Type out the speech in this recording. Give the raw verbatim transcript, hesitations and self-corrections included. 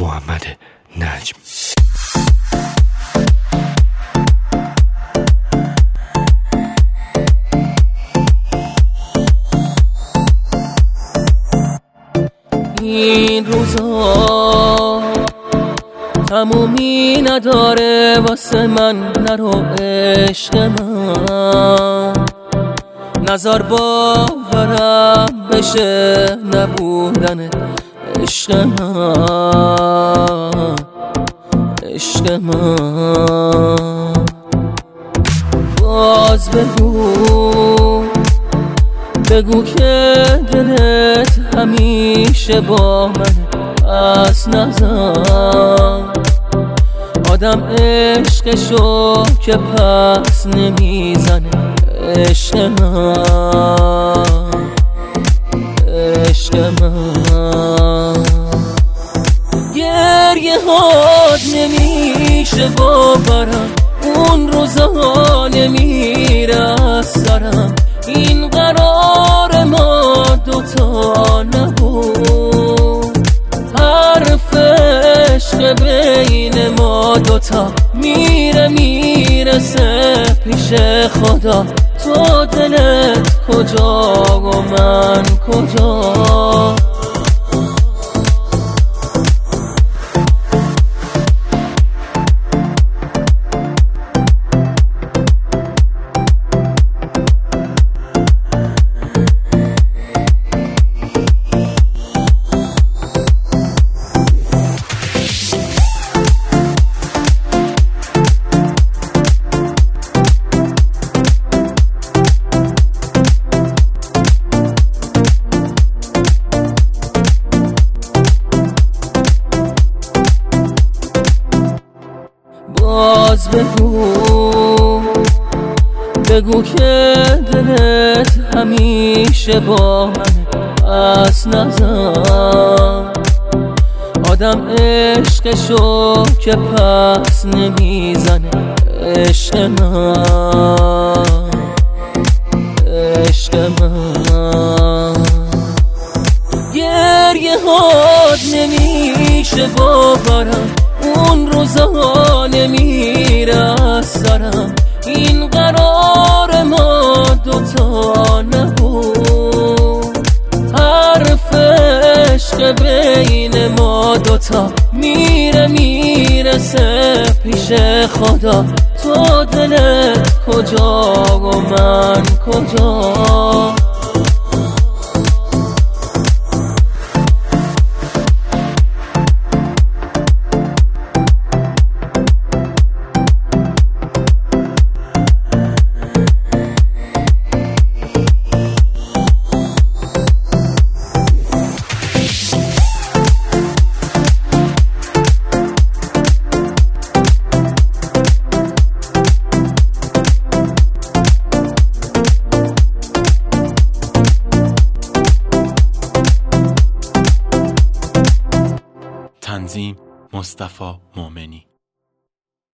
محمد نجم. این روزا تمومی نداره واسه من، نرو عشق من، نظر باورم بشه نبودن عشق من، عشق من. باز بگو بگو که دلت همیشه با من، پس نزن آدم عشقشو که پس نمیزنه. عشق من، عشق من. گریه هات نمیشه باورم، اون روزها نمیره از سرم. این قرار ما دوتا نبود، حرف عشق بین ما دوتا میره میرسه پیش خدا. تو دلت کجا و من کجا؟ باز بگو بگو که دلت همیشه با من، پس نزن آدم عشقشو که پس نمیزنه. عشق من، عشق من. گریه هات نمیشه باورم، اون روزها نمیره از سرم. این قرار ما دوتا نبود، حرف عشق بین ما دوتا میره میرسه پیش خدا. تو دلت کجا و من کجا؟ تنظیم مصطفی مومنی.